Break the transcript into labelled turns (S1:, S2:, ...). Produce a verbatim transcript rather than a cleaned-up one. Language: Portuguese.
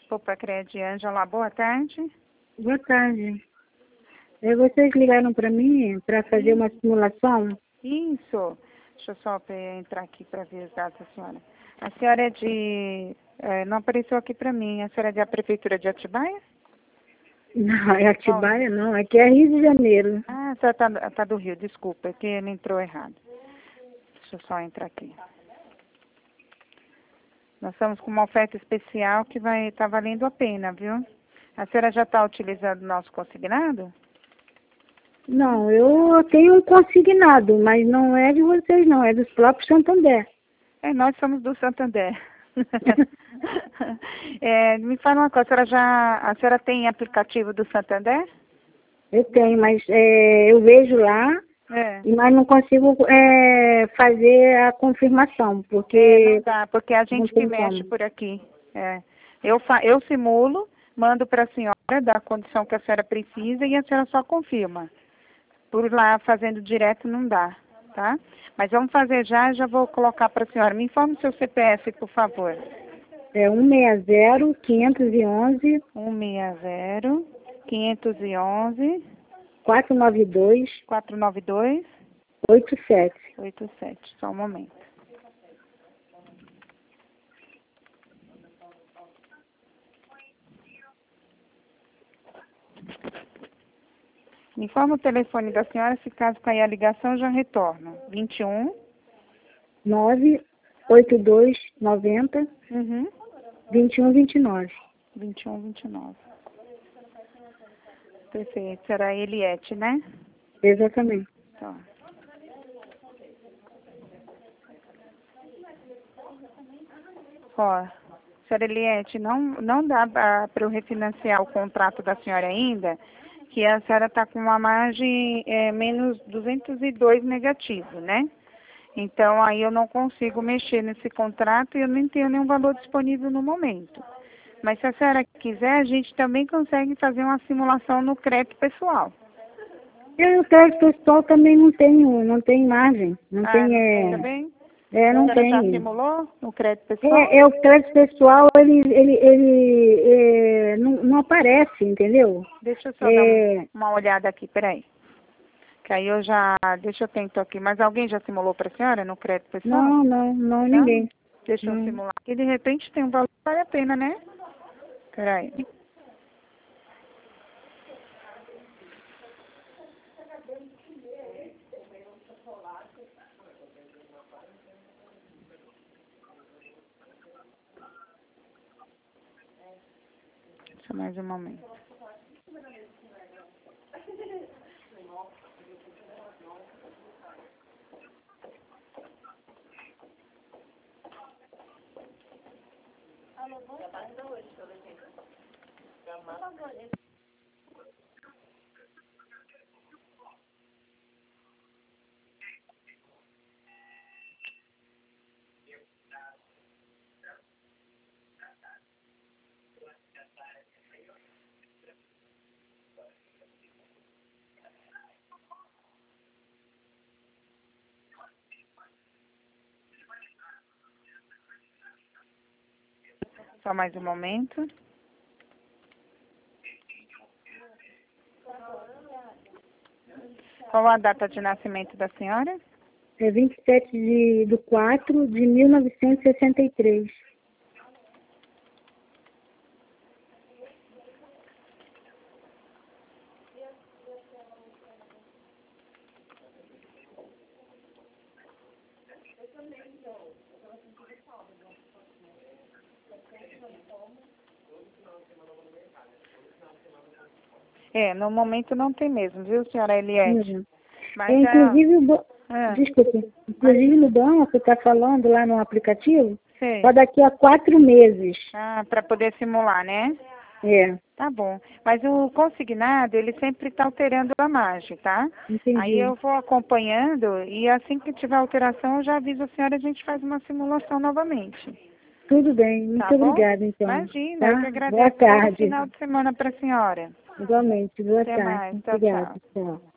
S1: Poupa Cred, Ângela, boa tarde.
S2: Boa tarde. É, vocês ligaram para mim para fazer uma simulação?
S1: Isso. Deixa eu só entrar aqui para ver os dados da senhora. A senhora é de... É, não apareceu aqui para mim. A senhora é da Prefeitura de Atibaia?
S2: Não, é Atibaia não, aqui é Rio de Janeiro.
S1: Ah, a senhora tá, tá do Rio, desculpa, é que ele entrou errado. Deixa eu só entrar aqui. Nós estamos com uma oferta especial que vai estar tá valendo a pena, viu? A senhora já está utilizando o nosso consignado?
S2: Não, eu tenho um consignado, mas não é de vocês não, é dos próprios Santander.
S1: É, nós somos do Santander. é, me fala uma coisa, a senhora, já, a senhora tem aplicativo do Santander?
S2: Eu tenho, mas é, eu vejo lá,
S1: é.
S2: mas não consigo é, fazer a confirmação, porque...
S1: É, não dá, porque a gente que mexe por aqui. É. Eu, fa eu simulo, mando para a senhora da condição que a senhora precisa e a senhora só confirma. Por lá fazendo direto não dá, tá? Mas vamos fazer já, já vou colocar para a senhora. Me informe o seu C P F, por favor.
S2: É um seis zero, quinhentos e onze...
S1: um seis zero, quinhentos e onze...
S2: quatrocentos e noventa e dois...
S1: quatrocentos e noventa e dois...
S2: oitenta e sete.
S1: oitenta e sete, só um momento. Me informa o telefone da senhora, se caso cair a ligação, já retorno. vinte e um...
S2: nove oito dois noventa...
S1: Uhum.
S2: vinte e um vinte e nove.
S1: vinte e um vinte e nove. Perfeito. Será a Eliette, né?
S2: Exatamente.
S1: Tá. Ó, senhora Eliette, não, não dá para eu refinanciar o contrato da senhora ainda, que a senhora está com uma margem é, menos duzentos e dois negativo, né? Então, aí eu não consigo mexer nesse contrato e eu nem tenho nenhum valor disponível no momento. Mas se a senhora quiser, a gente também consegue fazer uma simulação no crédito pessoal.
S2: Eu, o crédito pessoal também não tenho, não tem margem. Não
S1: ah,
S2: tem,
S1: não
S2: é...
S1: tem também?
S2: É, não
S1: a senhora
S2: tem.
S1: já simulou no crédito pessoal?
S2: É, é o crédito pessoal, ele, ele, ele é, não, não aparece, entendeu?
S1: Deixa eu só
S2: é...
S1: dar um, uma olhada aqui, peraí. Que aí eu já, deixa eu tentar aqui. Mas alguém já simulou para a senhora no crédito pessoal?
S2: Não, não, não,
S1: não?
S2: ninguém.
S1: Deixa
S2: não.
S1: eu simular. E de repente tem um valor que vale a pena, né? Peraí. Deixa mais um momento. Só mais um momento. Qual a data de nascimento da senhora?
S2: É vinte e sete de, do quatro de mil novecentos e sessenta e três.
S1: É, no momento não tem mesmo, viu, senhora Eliette?
S2: Uhum.
S1: Mas,
S2: é, inclusive, o bo...
S1: é.
S2: Desculpe, inclusive no banco, está falando lá no aplicativo,
S1: Sim.
S2: só daqui a quatro meses.
S1: Ah, para poder simular, né?
S2: É.
S1: Tá bom. Mas o consignado, ele sempre está alterando a margem, tá?
S2: Entendi.
S1: Aí eu vou acompanhando e assim que tiver alteração, eu já aviso a senhora e a gente faz uma simulação novamente.
S2: Tudo bem, muito
S1: Tá bom?
S2: obrigada, então.
S1: Imagina,
S2: tá?
S1: eu que agradeço.
S2: Boa tarde.
S1: Bom final de semana para a senhora.
S2: Igualmente, boa
S1: Até
S2: tarde.
S1: mais. Tchau,
S2: Obrigada,
S1: tchau.
S2: tchau.